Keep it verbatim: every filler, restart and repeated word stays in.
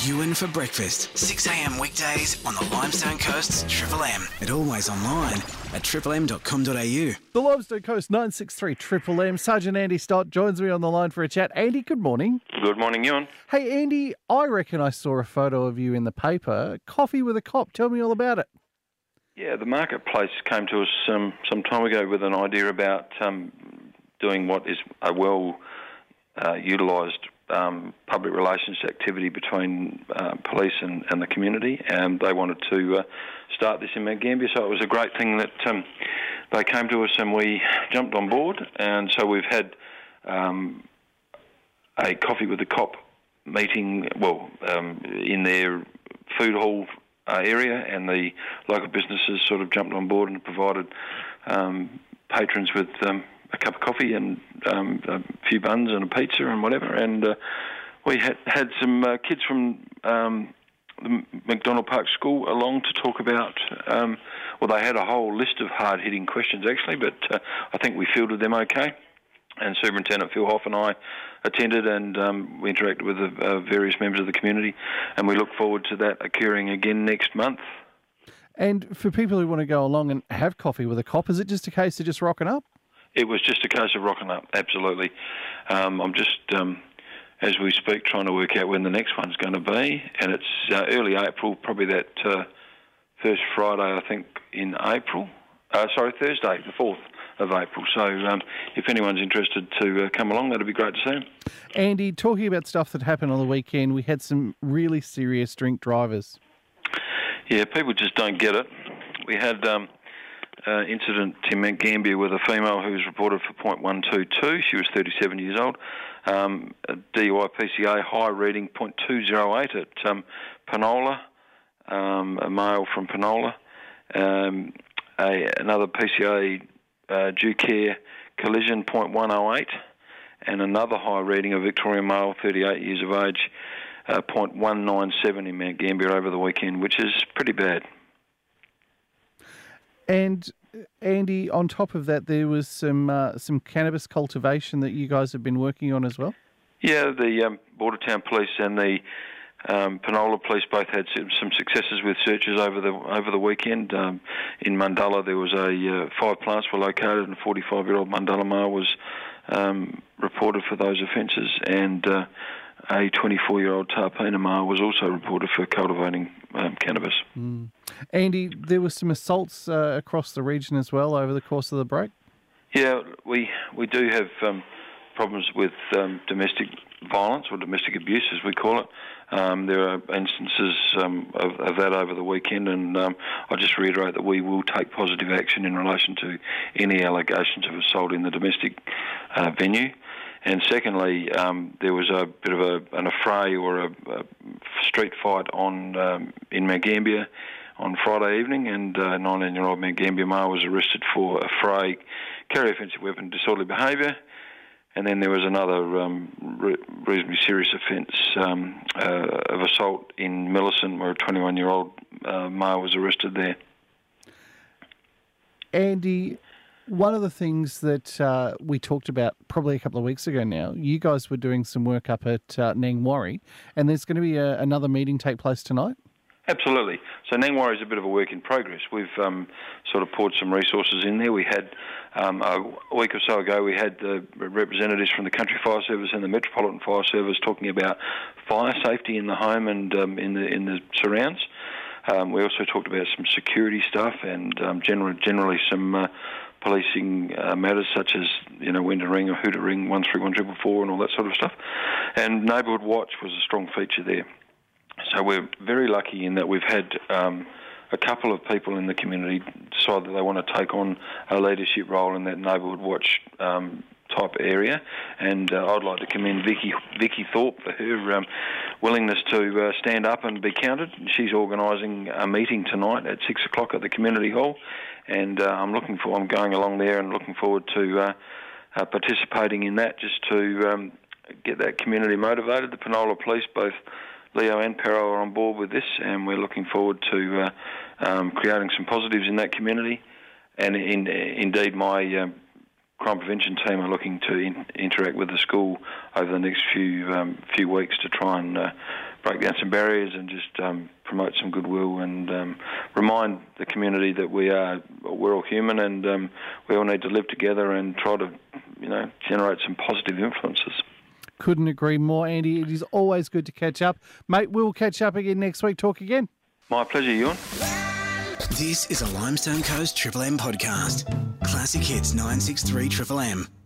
Ewan for breakfast, six a.m. weekdays on the Limestone Coast's Triple M. And always online at triple m dot com dot a u. The Limestone Coast nine six three Triple M. Sergeant Andy Stott joins me on the line for a chat. Andy, good morning. Good morning, Ewan. Hey, Andy, I reckon I saw a photo of you in the paper. Coffee with a cop. Tell me all about it. Yeah, the marketplace came to us um, some time ago with an idea about um, doing what is a well uh, utilised um, public relations activity between uh, police and, and the community, and they wanted to uh, start this in Mount Gambier, so it was a great thing that um, they came to us and we jumped on board, and so we've had um, a coffee with the cop meeting, well, um, in their food hall uh, area, and the local businesses sort of jumped on board and provided um, patrons with um, a cup of coffee and um, a few buns and a pizza and whatever, and uh, we had, had some uh, kids from um, the McDonald Park School along to talk about, um, well, they had a whole list of hard-hitting questions actually, but uh, I think we fielded them okay. And Superintendent Phil Hoff and I attended, and um, we interacted with the, uh, various members of the community, and we look forward to that occurring again next month. And for people who want to go along and have coffee with a cop, is it just a case of just rocking up? It was just a case of rocking up, absolutely. Um, I'm just, um, as we speak, trying to work out when the next one's going to be, and it's uh, early April, probably that uh, first Friday, I think, in April. Uh, sorry, Thursday, the fourth of April. So um, if anyone's interested to uh, come along, that'd be great to see them. Andy, talking about stuff that happened on the weekend, we had some really serious drink drivers. Yeah, people just don't get it. We had um, uh, incident in Mount Gambier with a female who was reported for point one two two. She was thirty-seven years old. Um, a D U I P C A high reading point two oh eight at um, Penola, um, a male from Penola. Um, a, another P C A uh, due care collision point one oh eight, and another high reading of Victorian male, thirty-eight years of age, uh, point one nine seven in Mount Gambier over the weekend, which is pretty bad. And Andy, on top of that, there was some uh, some cannabis cultivation that you guys have been working on as well? Yeah, the um, Bordertown Police and the um, Penola Police both had some, some successes with searches over the over the weekend. Um, in Mundalla, there was a uh, five plants were located, and a forty-five-year-old Mundalla male was um, reported for those offences, and uh, a twenty-four-year-old Tarpeena male was also reported for cultivating um, cannabis. Mm. Andy, there were some assaults uh, across the region as well over the course of the break? Yeah, we we do have um, problems with um, domestic violence, or domestic abuse as we call it. Um, there are instances um, of, of that over the weekend, and um, I just reiterate that we will take positive action in relation to any allegations of assault in the domestic uh, venue. And secondly, um, there was a bit of a, an affray or a, a street fight on um, in Mount Gambier on Friday evening, and a nineteen-year-old Mount Gambier male was arrested for affray, carry offensive weapon, disorderly behaviour. And then there was another um, re- reasonably serious offence um, uh, of assault in Millicent, where a twenty-one-year-old uh, male was arrested there. Andy, one of the things that uh, we talked about probably a couple of weeks ago now, you guys were doing some work up at uh, Nangwarry, and there's going to be a, another meeting take place tonight? Absolutely. So Nangwarry is a bit of a work in progress. We've um, sort of poured some resources in there. We had, um, a week or so ago, we had the representatives from the Country Fire Service and the Metropolitan Fire Service talking about fire safety in the home and um, in the in the surrounds. Um, we also talked about some security stuff and um, general, generally some uh, policing uh, matters such as, you know, when to ring or who to ring, one three one four four four and all that sort of stuff. And Neighbourhood Watch was a strong feature there. So we're very lucky in that we've had um, a couple of people in the community decide that they want to take on a leadership role in that Neighbourhood Watch um, type area, and uh, I'd like to commend Vicky Vicky Thorpe for her um, willingness to uh, stand up and be counted. She's organising a meeting tonight at six o'clock at the community hall, and uh, I'm looking for I'm going along there and looking forward to uh, uh, participating in that, just to um, get that community motivated. The Penola Police, both Leo and Pero, are on board with this, and we're looking forward to uh, um, creating some positives in that community. And in, indeed, my um, crime prevention team are looking to in, interact with the school over the next few um, few weeks to try and uh, break down some barriers and just um, promote some goodwill and um, remind the community that we are we're all human and um, we all need to live together and try to, you know, generate some positive influences. Couldn't agree more, Andy. It is always good to catch up. Mate, we'll catch up again next week. Talk again. My pleasure, Ewan. This is a Limestone Coast Triple M podcast. Classic Hits nine six three Triple M.